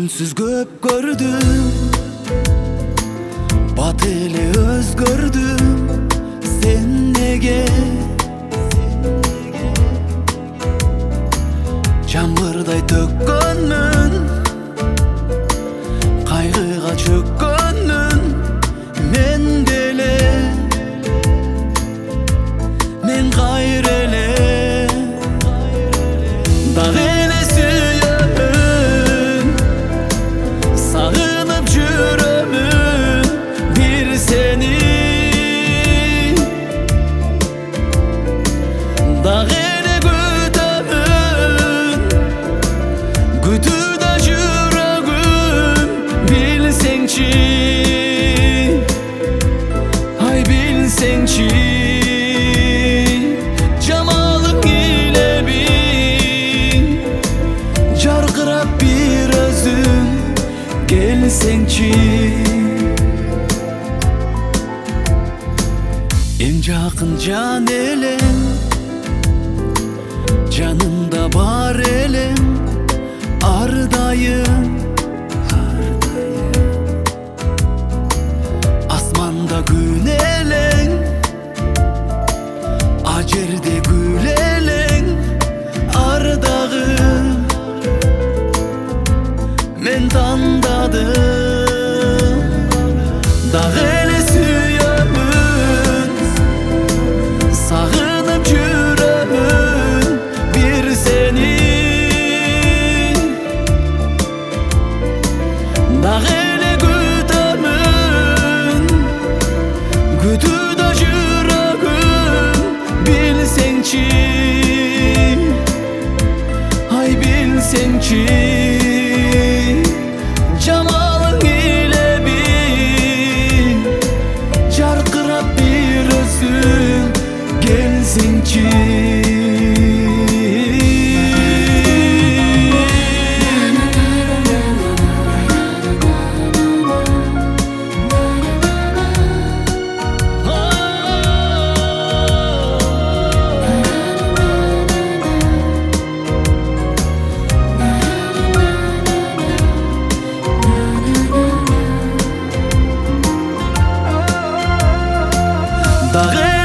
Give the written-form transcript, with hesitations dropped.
Үнсүз көп көрдүм, бат эле өзгөрдүм. Сен неге жамгырдай төккөнмүн, кайгыга чөккөнмүн. Мен деле, мен кайыр эле дагы эле сүйөмүн, сагынып жүрөмүн бир сени. Дагы эле күтөмүн, күтүүдө жүрөгүм. Билсеңчи, ай билсеңчи, жамалың илеби жаркырап бир өзүң келсеңчи. Эң жакын жан элем, жанымда бар элем, ар дайым. Асманда күн элең, а жерде гүл элең. Ар дагы мен тандадым, дагы эле сүйөмүн, сагынып жүрөмүн бир сени. Дагы эле күтөмүн, күтүүдө жүрөгүм. Билсеңчи, ай билсеңчи, жамалың илеби жаркырап бир өзүң келсеңчи. Дагы